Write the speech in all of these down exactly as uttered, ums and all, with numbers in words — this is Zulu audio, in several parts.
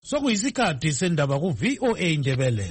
Sokuyisikhathi sendaba ku V O A Ndebele.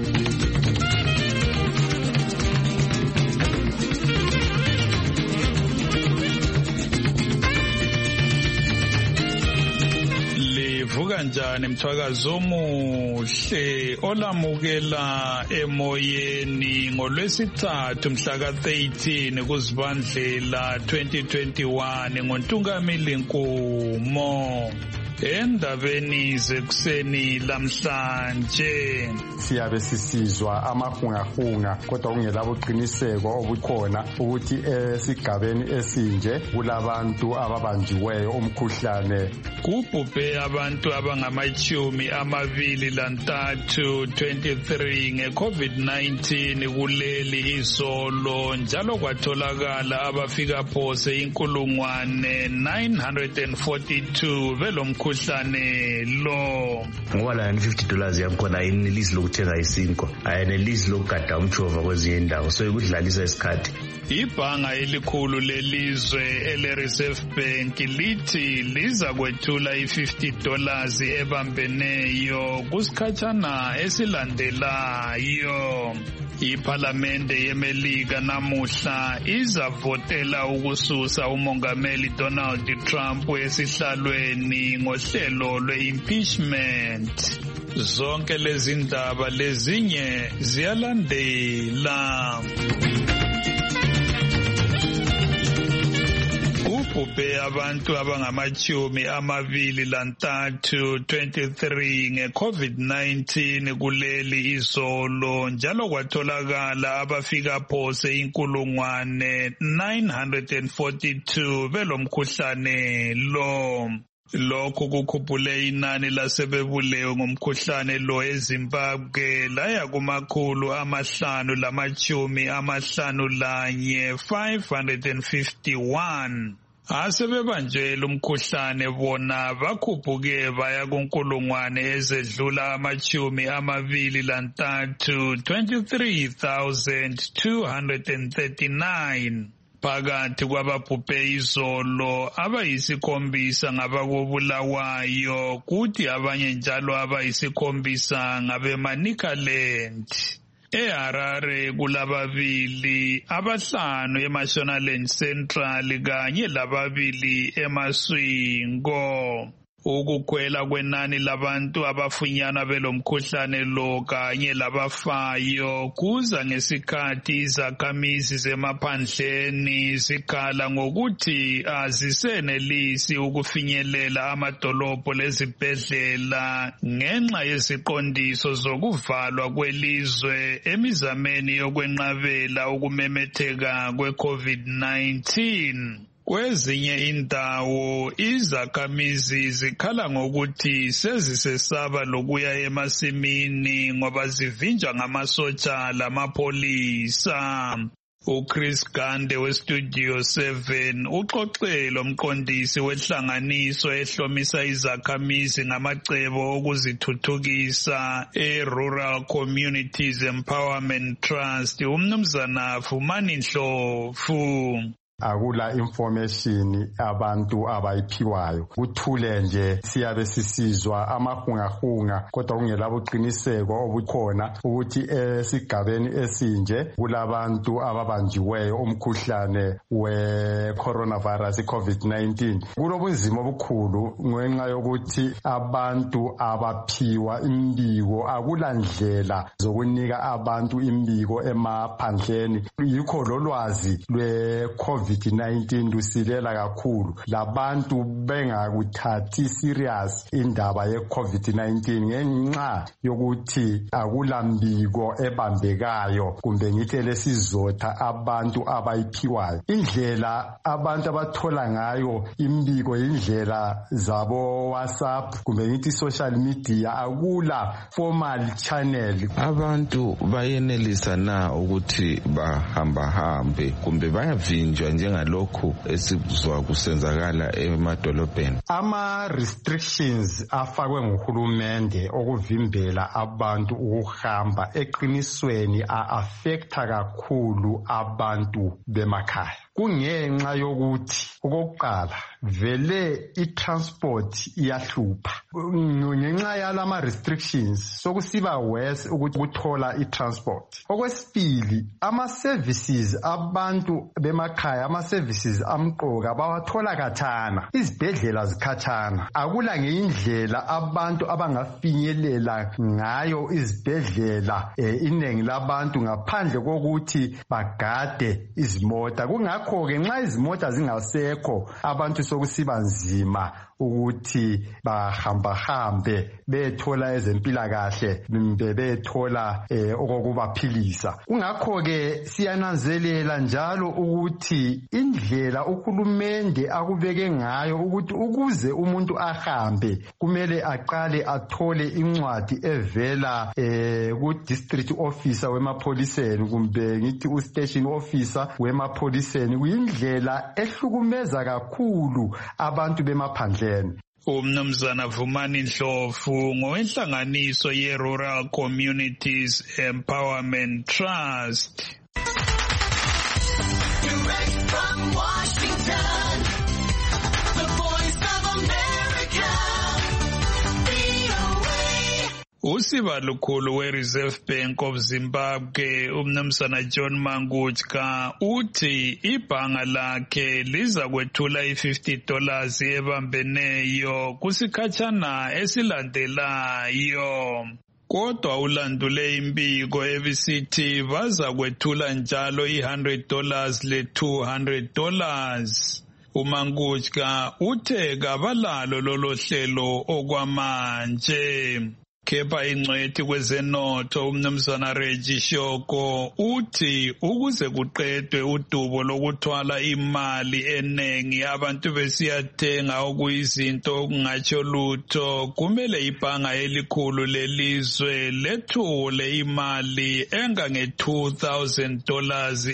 Livuka njani mthwakazi omuhle olamukela emoyeni ngolwesithathu mhla ka thirteen kuZibandlela twenty twenty-one ngoNtungamili Nkumo. Endabeni zekuseni lamhlanje siyabe sisizwa amahungahunga kodwa kungelabo qiniseko obukhona ukuthi esigabeni esinje kulabantu ababanjiweyo umkhuhlane. Kubhubhe abantu abangamachumi amabili lantathu twenty-three nge-COVID nineteen kuleli izolo njalo kwatholakala abafika phose inkulungwane nine hundred forty-two belomkhuhlane umkhuhlane lo. Ngoba la fifty dollars yakhona ayinelisi lokuthenga isinkwa, ayenelisi lokugada umjova kwezinye indawo, so ikudlalisa isikhathi. Ibhanga elikhulu lelizwe ele-Reserve Bank lithi liza kwethula i-fifty dollars ebambeneyo kusikhatshana esilandelayo. Iphalamende yeMelika namuhla izavotela ukususa umongameli Donald Trump esihlalweni ngohlelo lwe-impeachment. Zonke lezi ndaba lezinye ziyalandela. Kubhubhe abantu abangamachumi amabili lantathu twenty-three nge-COVID nineteen kuleli izolo njalo kwatholakala abafika phose inkulungwane nine hundred forty-two belomkhuhlane lo. Lokhu kukhuphule inani lasebebulewe ngomkhuhlane lo eZimbabwe laya kumakhulu amahlanu lamachumi amahlanu lanye five hundred fifty-one. Asebebanjela umkhuhlane bona bakhuphuke baya kunkulungwane ezedlula amachumi amabili lantathu twenty-three thousand two hundred thirty-nine. Phakathi kwababhubhe izolo abayisikhombisa ngabakobulawayo kuthi abanye njalo abayisikhombisa ngabemaNicaland. eHarare kulababili, abahlanu eMashonaland Central kanye lababili eMaswingo. Ukukhwela kwenani labantu abafunyanwa belomkhuhlane lo kanye labafayo kuza ngesikhathi izakhamizi zemaphandleni zikhala ngokuthi azisenelisi ukufinyelela amadolobho lezibhedlela ngenxa yeziqondiso zokuvalwa kwelizwe emizameni yokwenqabela ukumemetheka kwe-COVID nineteen. Kwezinye indawo izakhamizi zikhala ngokuthi sezisesaba lokuya emasimini ngoba zivinjwa ngamasotsha lamapholisa. uChris Gande weStudio seven uxoxele umqondisi wenhlanganiso ehlomisa izakhamizi ngamacebo okuzithuthukisa eRural Communities Empowerment Trust uMnumzana Fumani Ndlovu. Akula information abantu abayiphiwayo kuthule nje siyabe sisizwa amahungahunga kodwa kungelabo qiniseko obukhona ukuthi esigabeni esinje kulabantu ababanjiweyo umkhuhlane we coronavirus COVID nineteen. Kulobunzima obukhulu ngenxa yokuthi abantu abaphiwa imbiko akula ndlela zokunika abantu imbiko emaphandleni, yikho lolwazi lwe COVID nineteen lusilela kakhulu labantu bengakuthathi serious indaba ye COVID nineteen ngenxa yokuthi akulambiko ebambekayo kumbe ngithi lesizotha abantu abayiphiwayo. Indlela abantu abathola ngayo imbiko indlela zabo WhatsApp kumbe ngithi social media, akula formal channel. Abantu bayenelisa na ukuthi bahamba hambe kumbe bayavinjwa njengalokhu esizwa kusenzakala emadolobheni? Ama restrictions afakwe nguhulumende okuvimbela abantu ukuhamba eqinisweni a-affecta kakhulu abantu bemakhaya. kungenxa yokuthi okokuqala vele i-transport iyahlupha ngenxa yalama restrictions sokusiba worse ukuthi ukuthola i-transport. Okwesibili, ama-services abantu bemakhaya, ama-services amqoka bawathola khatshana, izibhedlela zikhatshana, akula ngeindlela abantu abangafinyelela ngayo izibhedlela eh, iningi labantu ngaphandle kokuthi bagade izimota. Kungakho-ke nxa izimota zingasekho abantu sokusiba nzima ukuthi bahamba hambe bethola ezempilakahle mbe bethola eh, okokubaphilisa. Kungakho ke siyananzelela njalo ukuthi indlela uhulumende akubeke ngayo ukuthi ukuze umuntu ahambe kumele aqale athole incwadi evela eh, ku district officer wemapholiseni kumbe ngithi u station officer wemapholiseni. Kuyindlela ehlukumeza kakhulu abantu bemaphandle. Umnumzana Vumani Ndlovu ngowenhlanganiso ye-Rural Communities Empowerment Trust. Direct from Washington, the Voice of America, V O A. Usiba lukhulu we-Reserve Bank of Zimbabwe umnumzana John Mangutska uthi ibhanga lakhe liza kwethula i-fifty dollars ebambeneyo kusikhatshana esilandelayo. Kodwa ulandule imbiko ebisithi baza kwethula njalo i-one hundred dollars le-two hundred dollars. uMangutska uthe kabalalo lolo hlelo okwamanje. Kepha ingcwethi kwezenotho umnumzana Reggie Shoko uthi ukuze kuqedwe udubo lokuthwala imali enengi abantu besiyathenga okuyizinto okungatsho lutho, kumele ibhanga elikhulu lelizwe lethule imali engange two thousand dollars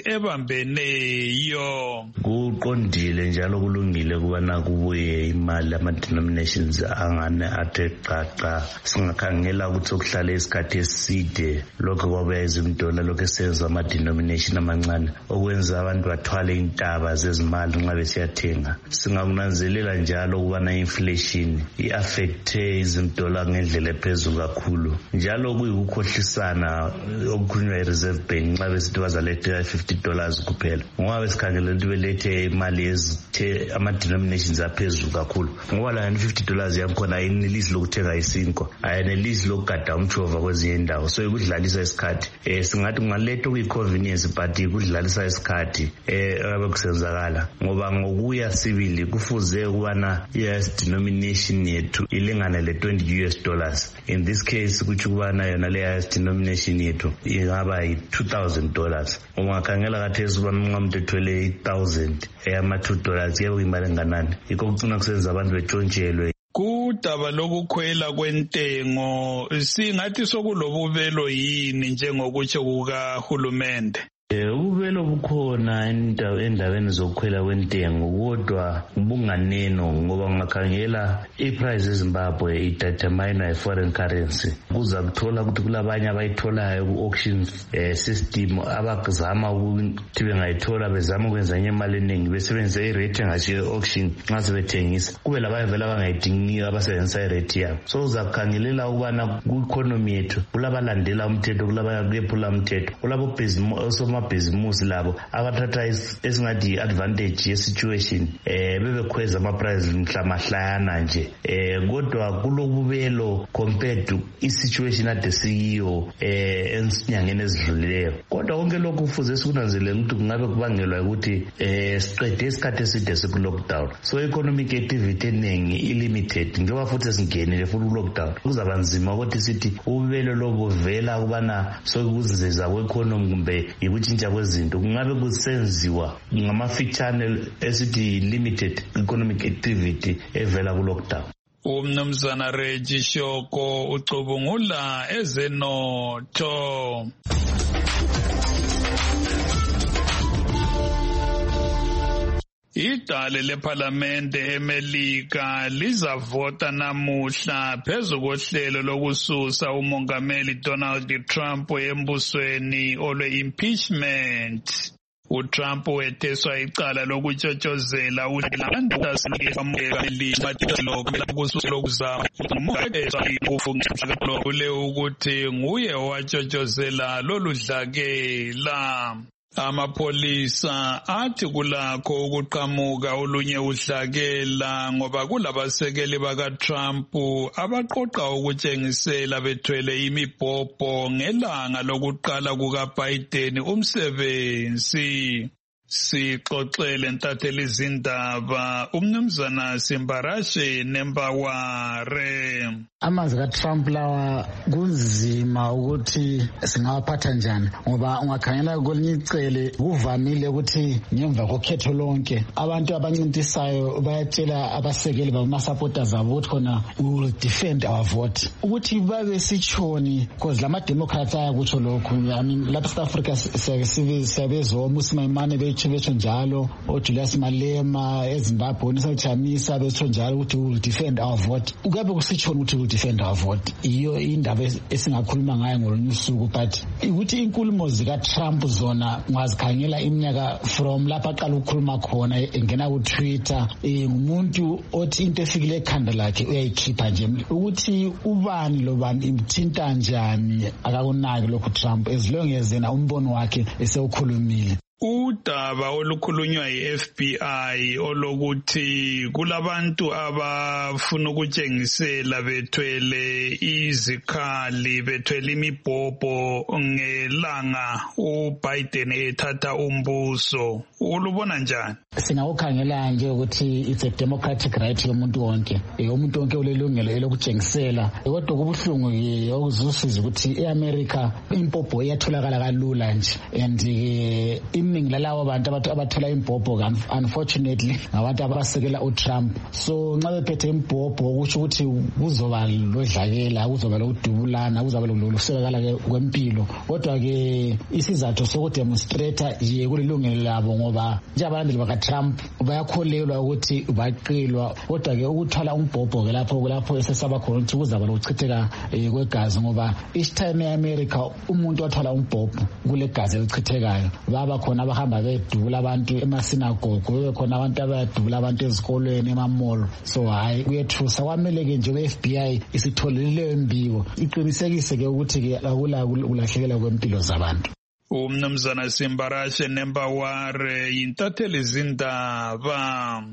ebambeneyo. Kuqondile njalo kulungile kubana kubuye imali ama-denominations angane athe qaqa singakhanga ngela ukuthi okuhlala isikhathi eside lokho kwabenza imdola lokho esenza ama-denomination amancane okwenza abantu bathwale intaba zezimali nxa besiyathenga. Singakunanzelela njalo ukubana inflation i-affecte izimdola ngendlela ephezulu kakhulu njalo kuyikukhohlisana okukhulunywa i-Reserve Bank nxa besithi bazaletha fifty dollars kuphela ngoba besikhangela ukuthi belethe imali ezithe ama-denominations aphezulu kakhulu ngoba la fifty dollars yakhona ayinelisi lokuthenga isinkwa, ayenelisi lokugada umtshova kwezinye indawo, so ikudlalisa isikhathi. Eh singathi kungaletha kuyi-convenience but ikudlalisa isikhathi eh abekusenzakala ngoba ngokuya sibili kufuze ukubana i-U.S denomination yethu ilingane le twenty U S dollars. In this case kuthi ukubana yona le U S denomination yethu ingaba yi-two thousand dollars. Ungakhangela kathesi ubana umuntu ethwele eight thousand eyama two dollars yebo imali enganani. Yikho kucina kusenza abantu betshontshelwe. Kudaba lokukhwela kwentengo singathi sokulobubelo yini njengokutsho kukahulumende? Ubelo bukhona endaweni zokukhwela kwentengo kodwa bunganeno ngoba ungakhangela iprice eZimbabwe idetermined by foreign currency. Kuza kuthola ukuthi kulabanye abayitholayo ku-auction system abazama ukuthi bengayithola bezama ukwenza imali eningi besebenzisa irate engashiyo auction nxa sebethengisa. Kube labanye vele abangayidingiyo abasebenzisa irate yabo. So uzakhangelela ukubana ku-economy yethu kulabalandela umthetho kulabanye kuyephula umthetho kulabo amabhizimusi labo abathatha esingathi advantage ye-situation eh bebekhweza ama-price mhlamahlana nje eh kodwa kulobubelo compared to i-situation ade siyiyo eh enyangeni ezidlulileyo. Kodwa konke lokhu kufuze sikunanzelele ukuthi kungabe kubangelwa ukuthi eh siqede isikhathi eside siku-lockdown, so economic activity eningi i-limited njengoba futhi singenile futhi ku-lockdown. Kuzaba nzima ukuthi sithi ububelo lobo vela ukubana sokuzinziza kwe-economy kumbe ukutshintsha kwezinto kungabe kusenziwa ngamafitshane esithi limited economic activity evela ku-lockdown. Umnumzana Reggie Shoko ucubungula ezenotho. Idale leParlamente eMelika lizavota namuhla phezu kohlelo lokususa umongameli Donald Trump embusweni olwe-impeachment. uTrump wetheswa icala lokutshotshozela abantu baselikuzama ule ukuthi nguye watshotshozela lolu dlakela. Amapholisa athi kulakho ukuqhamuka olunye udlakela ngoba kulabasekeli bakaTrump abaqoqa ukutshengisela bethwele imibhobho ngelanga lokuqala kukaBiden umsebenzi. Sixoxele ntatheli izindaba umnumzana Simbarashe Nembaware. Amazwi kaTrump lawa kunzima ukuthi singawaphatha njani ngoba ungakhangela kwelinye icele kuvamile ukuthi ngemva kokhetho lonke abantu abancintisayo bayatshela abasekeli bama-supporters abo ukuthi khona we will defend our vote. Ukuthi babe sitshoni because lama-democrats ayakutsho lokhu. I mean, lapha South Africa siyabezoma uSimayimane betsho betsho njalo, oJulius Malema eZimbabwe uNisachamisa betsho njalo ukuthi we will defend our vote. Ukabe kusitshoni ukuthi we will defend our vote. Iyo indaba esingakhuluma ngayo ngolunye usuku, but ukuthi inkulumo zikaTrump zona ungazikhangela iminyaka from lapha aqala ukukhuluma khona engena kuTwitter, ngumuntu othi into efikile ekhanda lakhe uyayikhipha nje. Ukuthi ubani lobani imthinta njani akakunaki lokhu Trump as long as yena umbono wakhe esewukhulumile. Udaba olukhulunywa yi-F B I olokuthi kulabantu abafuna ukutshengisela bethwele izikhali bethwele imibhobho ngelanga uBiden ethatha umbuso, ulubona njani? Singawukhangela nje ukuthi it's a democratic right yomuntu wonke, umuntu wonke ulelungelo elokutshengisela. Kodwa kubuhlungu okuzosiza ukuthi eAmerica impopho iyatholakala kalula nje, and iningi lalawo bantu abathola imbhobho unfortunately ngabantu abasekela uTrump. So nxa bephethe imbhobho kusho ukuthi kuzoba lodlakela, kuzoba lokudubulana, kuzoba lokusekela kwempilo. Kodwa ke isizathu sokudemonstrate ye kulilungelo labo ngoba nje abalandeli bakaTrump bayakholelwa ukuthi baqilwa. Kodwa ke ukuthola umbhobho ke lapho lapho esesaba khona ukuthi kuzaba lokuchitheka kwegazi ngoba each time eAmerica umuntu wathola umbhobho kule gazi elichithekayo. Baba khona abahamba bedubula abantu emasinagogo, kube khona abantu abadubula abantu ezikolweni emamall. So hayi kuyethusa, kwamele ke nje we-F B I isitholile imbiko iqinisekise ke ukuthi ke akula kulahlekelwa kwempilo zabantu. Umnumzana Simbarashe Nembaware yintatheli izindaba.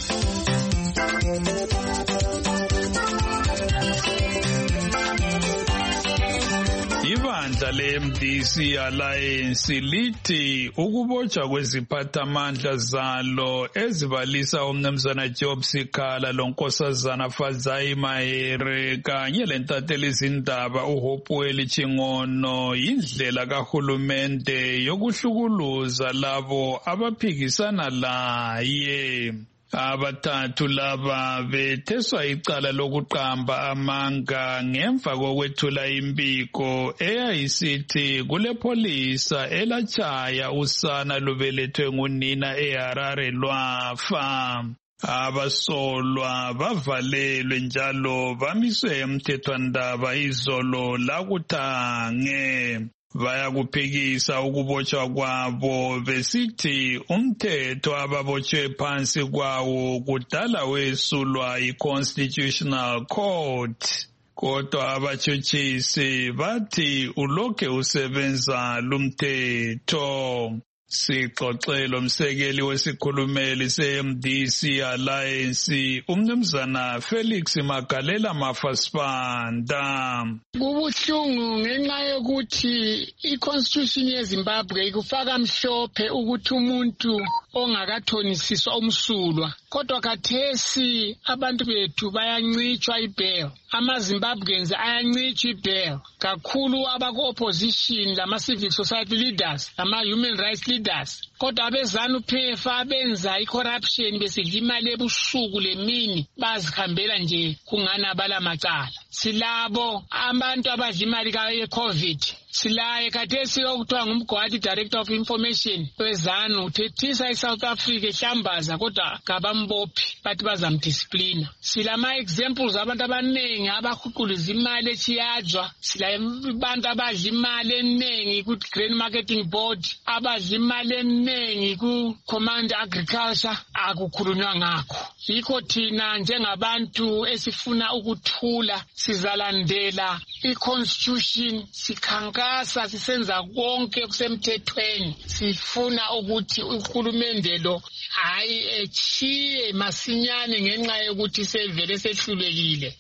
Ibandla le-M D C Alliance lithi ukubotshwa kweziphathamandla zalo ezibalisa umnumzana Job Sikhala lonkosazana Fadzayi Mahere kanye lentatheli izindaba uHopewell Chingono yindlela kahulumende yokuhlukuluza labo abaphikisana laye. Abathathu laba betheswa icala lokuqamba amanga ngemva kokwethula imbiko eyayisithi kule pholisa elachaya usana lubelethwe ngunina eHarare lwafa. Abasolwa bavalelwe njalo bamiswe emthethwandaba izolo lakuthange. Bayakuphikisa ukubotshwa kwabo besithi umthetho ababotshwe phansi kwawo kudala wesulwa yi-Constitutional Court. Kodwa abatshutshisi bathi ulokhe usebenza lumthetho. Sixoxele umsekeli wesikhulumeli se-M D C Alliance umnumzana Felix Magalela Mafasipanda. Kubuhlungu ngenxa yokuthi i-Constitution yeZimbabwe ikufaka mhlophe ukuthi umuntu ongakathonisiswa umsulwa. Kodwa khathesi abantu bethu bayancitshwa ibail. Ama-Zimbabweans ayancitshwa ibail. Kakhulu abaku-opposition, lama-civil society leaders, lama-human rights leaders. Kodwa abezanu P F abenza i-corruption besidla imali ebusuku lemini bazihambela nje kungana bala macala. Silabo abantu abadla imali ye-COVID. silaye khathesi okuthiwa ngumgwadi director of information wezanu uthethisa eSouth Africa ehlambaza kodwa kabambophi bathi bazamdisciplina. Silama-examples abantu abaningi abahuquliza imali echiyajwa, silabantu abadla imali eningi ku-Grain Marketing Board, abadla imali eningi ku-Command Agriculture, akukhulunywa ngakho. Yikho thina njengabantu esifuna ukuthula sizalandela i-constitution, sikhankasa sisenza konke kusemthethweni. Sifuna ukuthi uhulumende lo hayi echiye masinyane ngenxa yokuthi sevele sehlulekile.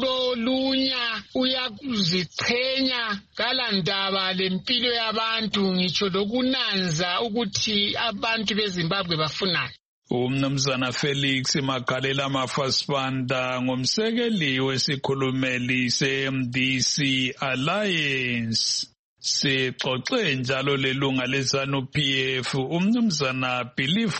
Ulolunya uyakuziqhenya ngalandaba lempilo yabantu, ngitsho lokunanza ukuthi abantu beZimbabwe bafunani. Umnumzana Felix Magalela Mafasibanda ngumsekeli wesikhulumeli se-M D C Alliance. Sixoxe njalo lelunga leZANU-P F umnumzana Belief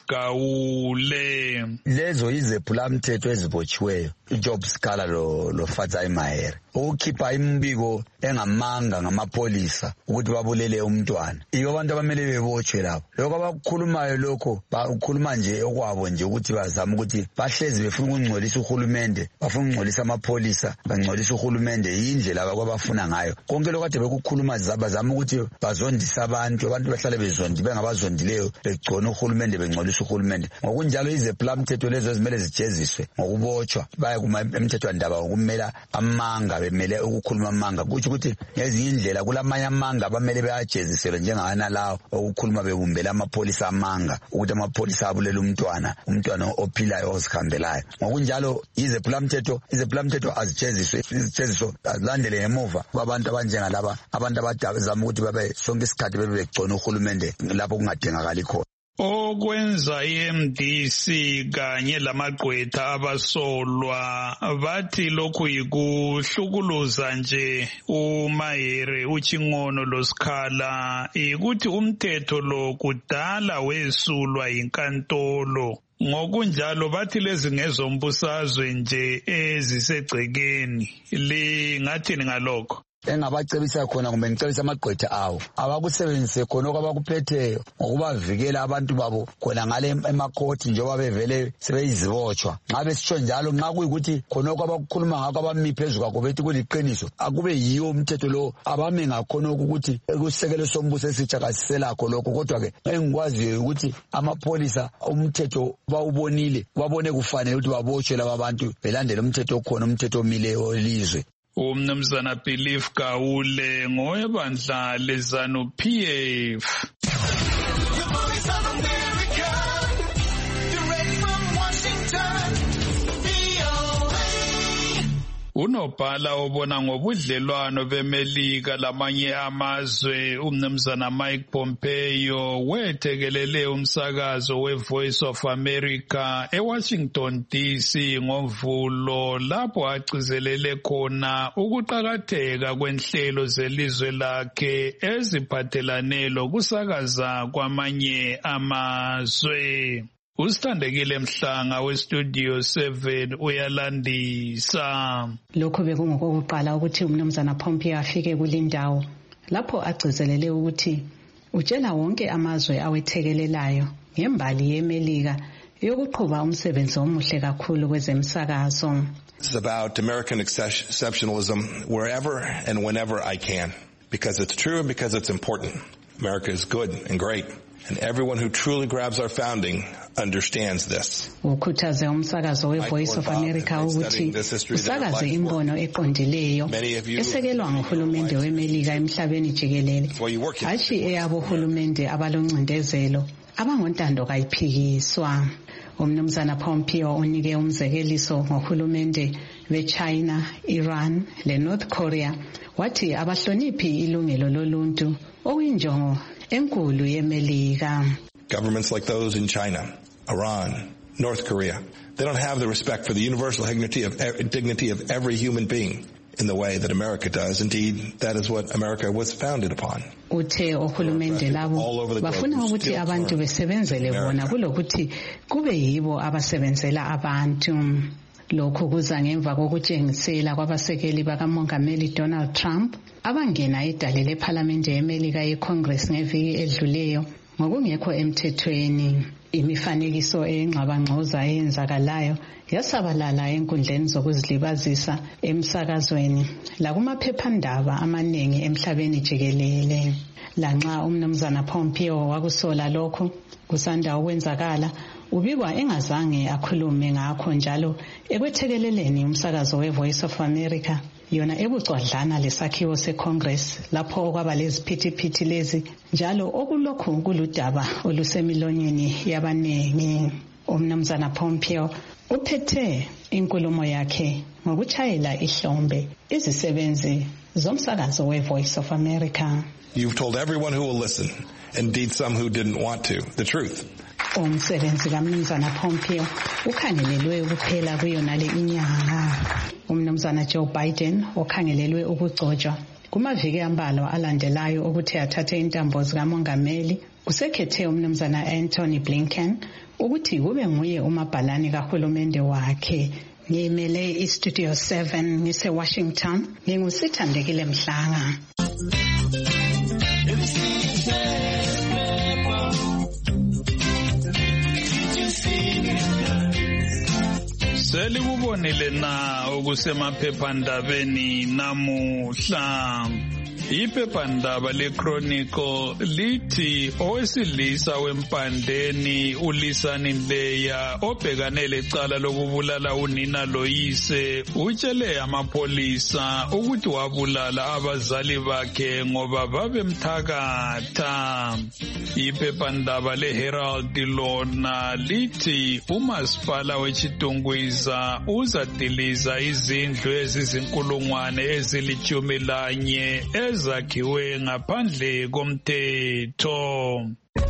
Gawule. Lezo yizephula-mthetho ezibotshiweyo iJob Sikhala lo lo Fatsai Mahere ukukhipha imbiko engamanga ngamapolisa ukuthi babulele umntwana. Iyo abantu abamele bebotshwe lapho. Lokho abakukhulumayo lokho bakhuluma nje okwabo nje ukuthi bazama ukuthi bahlezi befuna ukungcolisa uhulumende, bafuna ukungcolisa amapolisa, bangcolisa uhulumende yindlela abakwabafuna ngayo. Konke lokho kade bekukhuluma zabazama ukuthi bazondisa abantu, abantu bahlale bezondi bengabazondileyo begcona uhulumende bengcolisa uhulumende. Ngokunjalo izephula-mthetho lezo ezimele zijeziswe ngokubotshwa baya kuma emthethwandaba ngokumela amanga bemele ukukhuluma amanga kuthi ukuthi ngezinye indlela kulamanye amanga abamele beyajeziselwe njengana lawo ukukhuluma bebumbela amapolisa amanga ukuthi amapolisa abulela umntwana umntwana ophilayo ozikhambelayo. Ngokunjalo izephula-mthetho izephula-mthetho azijeziswe izijeziso azilandele ngemuva kwabantu abanjengalaba abantu abadazama ukuthi babe sonke isikhathi bebe begcona uhulumende lapho kungadingakali khona. Okwenza i-M D C kanye lamagqwetha abasolwa bathi lokhu yikuhlukuluza nje uMahere uChingono loSikhala ukuthi umthetho lo kudala wesulwa yinkantolo. Ngokunjalo bathi lezi ngezombusazwe nje ezisegcekeni. Lingathini ngalokho? Engabacebisa khona kumbe ngicebisa amagqwetha awo abakusebenzise khona okwabakuphetheyo ngokubavikela abantu babo khona ngale emakhoti njengoba bevele sebeyizibotshwa. Nxa besitsho njalo nxa kuyikuthi khona okwabakukhuluma ngakho abami phezu kwakho bethi kuliqiniso akube yiwo umthetho lo abame ngakhona ukuthi ekusekelo sombuso esitsha kasiselakho lokho. Kodwa-ke engikwaziyo ukuthi amapolisa umthetho bawubonile babone kufanele ukuthi babotshwe laba bantu belandele umthetho okhona umthetho omileyo welizwe. Umnumzana Belief Gawule ngowebandla leZANU-P F. Unobhala obona ngobudlelwano beMelika lamanye amazwe umnumzana Mike Pompeo wethekelele umsakazo weVoice of America eWashington D C ngoMvulo lapho agcizelele khona ukuqakatheka kwenhlelo zelizwe lakhe eziphathelane lokusakaza kwamanye amazwe. Usithandekile Mhlanga westudio seven uyalandisa. Lokho bekungokokuqala ukuthi umnumzana Pompeo afike kulindawo lapho agcizelele ukuthi utshela wonke amazwe awethekelelayo ngembali yeMelika yokuqhuba umsebenzi omuhle kakhulu kwezemsakazo. It's about American exceptionalism wherever and whenever I can, because it's true and because it's important. America is good and great, and everyone who truly grabs our founding understands this. Ukhuthaze umsakazo weVoice of America ukuthi usakaze imbono eqondileyo esekelwa nguhulumende weMelika emhlabeni jikelele, hatshi eyabo hulumende abaloncindezelo abangontando kayiphikiswa. Umnumzana Pompeo unike umzekeliso ngohulumende beChina, Iran leNorth Korea wathi abahloniphi ilungelo loluntu okuyinjongo enkulu yeMelika. Governments like those in China, Iran, North Korea, they don't have the respect for the universal dignity of, dignity of every human being in the way that America does. Indeed, that is what America was founded upon. Uthe ohulumende labo bafuna ukuthi abantu besebenzele bona kulokuthi kube yibo abasebenzela abantu. lokho kuza ngemva kokutshengisela kwabasekeli bakamongameli Donald Trump abangena idale lephalamende yeMelika yeCongress ngeviki edluleyo ngokungekho emthethweni. Imifanekiso engxabangxoza eyenzakalayo yasabalala enkundleni zokuzilibazisa emsakazweni lakumaphephandaba amaningi emhlabeni jikelele. Lanxa umnumzana Pompeo wakusola lokho kusanda ukwenzakala, ubikwa engazange akhulume ngakho njalo ekwethekeleleni umsakazo weVoice of America yona ebucwadlana lesakhiwo seCongress lapho okwaba leziphithiphithi lezi njalo okulokhu kuludaba olusemilonyeni yabanengi. Umnumzana Pompeo uphethe inkulumo yakhe ngokuchayela ihlombe izisebenzi zomsakazo weVoice of America. You've told everyone who will listen, indeed some who didn't want to, the truth. Umsebenzi kaMnumzana Pompeo ukhangelelwe ukuphela kuyona le inyanga. Umnumzana Joe Biden okhangelelwe ukugcotshwa kumaviki ambalwa alandelayo ukuthi athathe intambo zikamongameli usekhethe umnumzana Anthony Blinken ukuthi kube nguye umabhalane kahulumende wakhe. Ngimele iStudio seven ngise Washington, ngingusithandekile Mhlanga. Selikubonile na okusemaphephandabeni namuhla. Iphephandaba leChronicle lithi owesilisa wempandeni uLisani Leya obhekane lecala lokubulala unina loyise utshele amapolisa ukuthi wabulala abazali bakhe ngoba babemthakatha. Iphephandaba leHerald lona lithi umasipala weChitungwiza uzadiliza izindlu ezizinkulungwane ezilitshumi lanye ezakhiwe ngaphandle komthetho.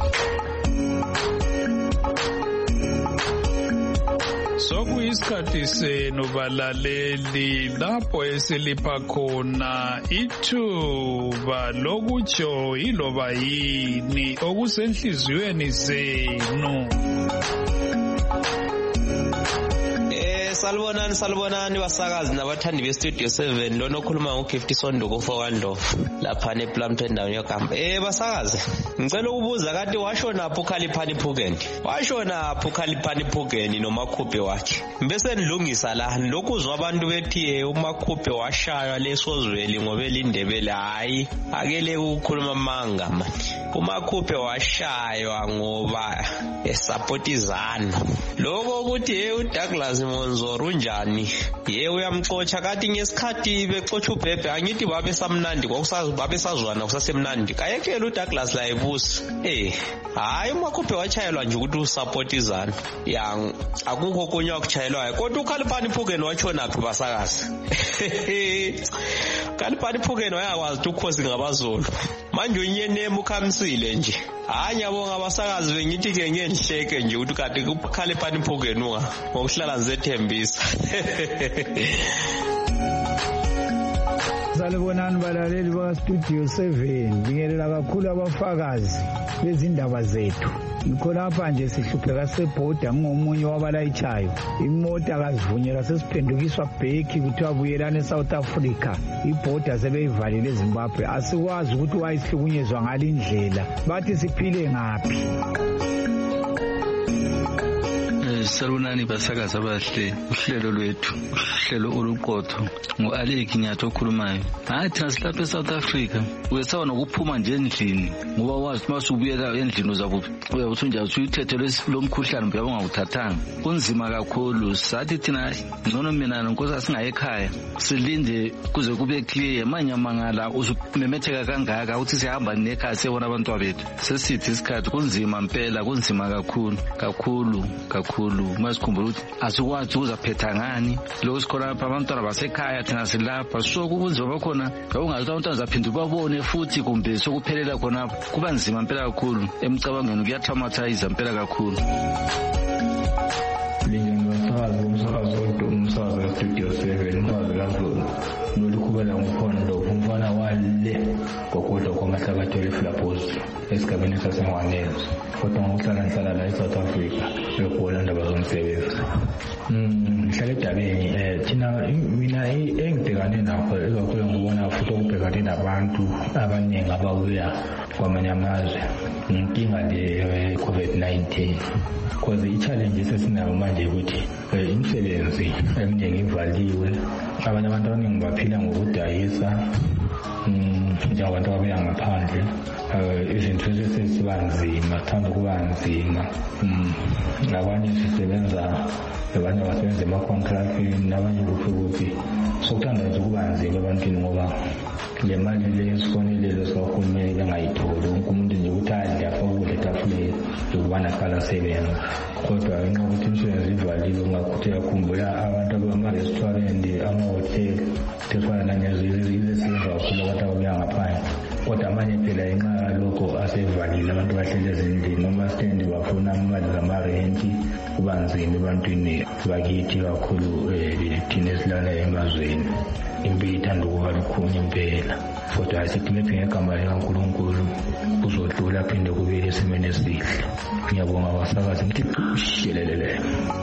Sokuyisikhathi senu balaleli lapho esilipha khona ithuba lokutsho iloba yini okusenhliziyweni zenu. Salibonani salibonani basakazi nabathandi beStudio seven lona okhuluma ngoGift Sondoko fokwandlovu lapha nePlumton endaweni yoGamba. Eh basakazi ngicela ukubuza kade washona pho Khaliphani Phukeni washona pho Khaliphani Phukeni noMakhuphe wakhe bese nilungisa la lokuzwa abantu bethi uMakhuphe washaywa lesozweli ngoba elindebele hayi akele ukukhuluma manga manje. uMakhuphe washaywa ngoba esupportizana lokho ukuthi hey uDouglas Monzo runjani ye uyamxotsha kathi ngesikhathi bexotsha uBhebhe angithi babe samnandi kwakusazi babe sazwana kusasemnandi kayekela uDouglas la ebusi eh hayi uMakhuphe wachayelwa nje ukuthi usupportizana yang akukho konye okuchayelwayo kodwa uKhaliphani Phukeni wachona phi basakazi. Khaliphani Phukeni wayakwazi ukuthi ukhosi ngabazulu manje unyeneme ukhamsile nje hayi ngiyabonga abasakazi bengithi ke ngiyenhleke nje ukuthi kanti uKhaliphani Phukeni unga ngokuhlala nzethembisa. Salibonani balaleli bakaStudio seven, bingelela kakhulu abafakazi bezindaba zethu. Ngikho lapha nje sihlupheka sebhoda ngomunye wabalayitshayo. Imota kazivunyelwa sesiphendukiswa bheki ukuthi abuyelane eSouth Africa. Ibhoda sebeyivalile eZimbabwe. Asikwazi ukuthi wayisihlukunyezwa ngalindlela. Bathi siphile ngaphi? Salibonani basakazi abahle uhlelo lwethu uhlelo oluqotho ngoAleki Nyathi okhulumayo. Hayi thina silapha eSouth Africa uyesawa nokuphuma nje endlini ngoba wazi masubuyela endlini uzabu uyabuthi nje uyithethe lomkhuhlane mbe ungawuthathanga kunzima kakhulu. Sathi thina ngcono mina nonkosi asingaye ekhaya silinde kuze kube clear manje mangala uzumemetheka kangaka uthi sihamba nekhaya sebona abantu bethu sesithi isikhathi kunzima impela kunzima kakhulu kakhulu kakhulu. Masikhumbula ukuthi asikwazi uzaphetha ngani lo sikhona lapha abantwana basekhaya thina silapha so kubunzima bakhona ngawungazi abantwana zaphinduka babone futhi kumbe sokuphelela khona kuba nzima impela kakhulu emcabangeni kuyatraumatize impela kakhulu. Linye ngosakazi umsakazi wodwa umsakazi kaStudio seven umfazi kaZulu nolukhubela ngumkhondo umfana wale ngokodwa kwamahlabathi eliflaposi esigabeni sasengwaneza kodwa ngokuhlala ngihlala la eSouth Africa bekuwona ndaba zomsebenzi. Ngihlala edabeni um thina mina engibhekane nakho ikakhulu ngibona futhi okubhekane nabantu abaningi ababuya kwamanye amazwe inkinga le COVID nineteen because i-challenge esesinayo manje ukuthi imisebenzi eminingi ivaliwe, abanye abantu abaningi baphila ngokudayisa njengabantu ababuya ngaphandle. Izinto sesiba nzima, sithanda ukuba nzima. Abanye sisebenza, abanye basebenza ema-contractini, nabanye kutho ukuthi sokuthanda nje ukuba nzima ebantwini ngoba le mali le esibonelelo sikahulumeni bengayitholi. Wonke umuntu nje ukuthi adle afake ukudla etafuleni ukubana aqala asebenza, kodwa ngenxa yokuthi imisebenzi ivaliwe ngakuthi yakhumbula abantu abama-restaurant, amahhoteli efana nanezisebenza kakhulu abantu ababuya ngaphandle. Kodwa amanye phela ngenxa yalokho asevalile, abantu bahleli ezindlini noma stendi bafuna imali zamarenti, kuba nzima ebantwini bakithi kakhulu thina esilala emazweni. Impilo ithanda ukuba lukhuni impela, kodwa asithi maybe ngegama likaNkulunkulu kuzodlula aphinde kubuyele esimeni esihle. Ngiyabonga abasakazi ngithi shelelele.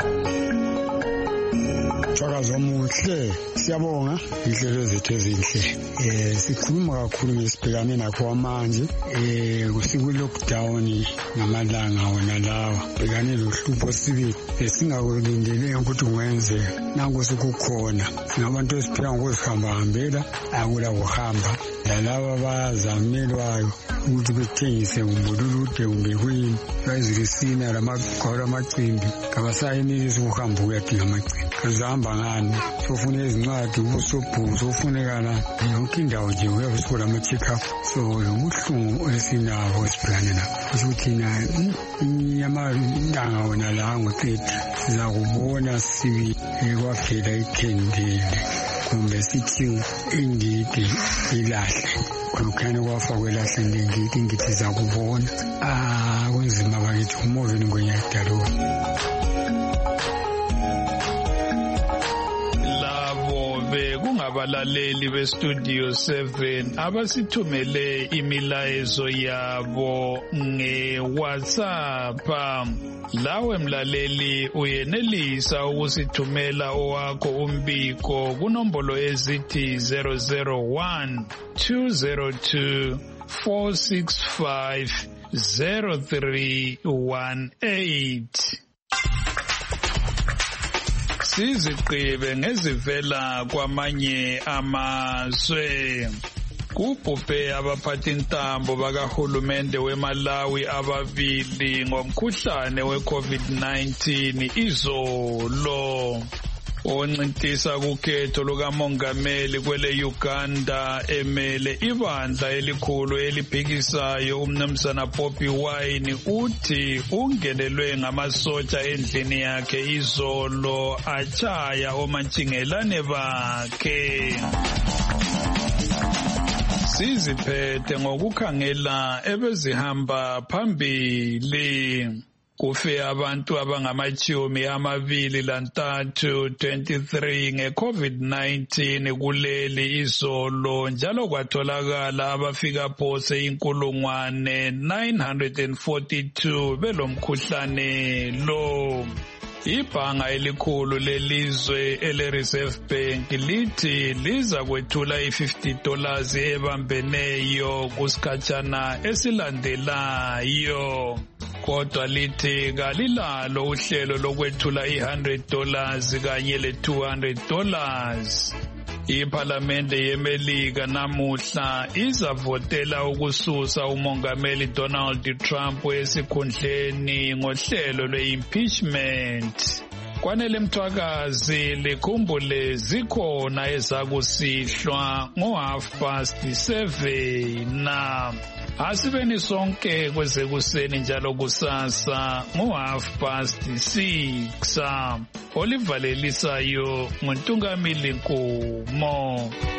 Umsakazo omuhle, siyabonga inhlelo zethu ezinhle. Eh sikhuluma kakhulu ngesibhekane nakho manje eh kusiku lockdown ngamalanga wona lawa. Bhekane lohlupho sibi esingakulindele ukuthi kwenze nangu sikukhona. Sinabantu esiphila ngokuzihamba hambela akula kuhamba. Laba bazamelwayo ukuthi bethengise umbululude kumbe kuyini bayizilisina lamagqolo amacimbi kabasayenelisi ukuhamba ukuyadinga amacimbi. Kuzahamba ngani? Sofuna izincwadi ubusobhuku sofunekana yonke indawo nje uyabusikola ama-check-up. So ubuhlungu esinabo esibhekane nabo ukuthi thina yamalanga wona la ngo-thirty siza kubona sibi kwaphela ikhendele kumbe sithi ingidi ilahle khulukhane kwafa kwelahle ngingidi ngithi zakubona ah kunzima bakithi umoveni ngonyadaloni. Abalaleli bestudio seven abasithumele imilayezo yabo nge-WhatsApp. Lawe mlaleli uyenelisa ukusithumela owakho umbiko kunombolo ezithi zero zero one two zero two four six five zero three one eight. Siziqibe ngezivela kwamanye amazwe. Kubhubhe abaphathi intambo bakahulumende weMalawi ababili ngomkhuhlane we-COVID nineteen izolo. Oncintisa kukhetho lukamongameli kwele Uganda emele ibandla elikhulu eliphikisayo umnumzana Bobi Wine uthi ungenelwe ngamasotsha endlini yakhe izolo atshaya omantshingelane bakhe. Siziphethe ngokukhangela ebezihamba phambili. Kufe abantu abangamachumi amabili lantathu twenty-three nge-COVID nineteen kuleli izolo njalo kwatholakala abafika phose inkulungwane nine hundred forty-two belomkhuhlane lo. Ibhanga elikhulu lelizwe ele-Reserve Bank lithi liza kwethula i-fifty dollars ebambeneyo kusikhatshana esilandelayo. Kodwa lithi kalilalo uhlelo lokwethula i-one hundred dollars kanye le-two hundred dollars. Iparlamente yeMelika namuhla izavotela ukususa umongameli Donald Trump esikhundleni ngohlelo lwe-impeachment. Kwanele Mthwakazi likhumbule zikhona ezakusihlwa ngo-half past seven. Asibeni sonke kwezekuseni njalo kusasa ngo-half past six. Olivalelisayo nguNtungamili Nkumo.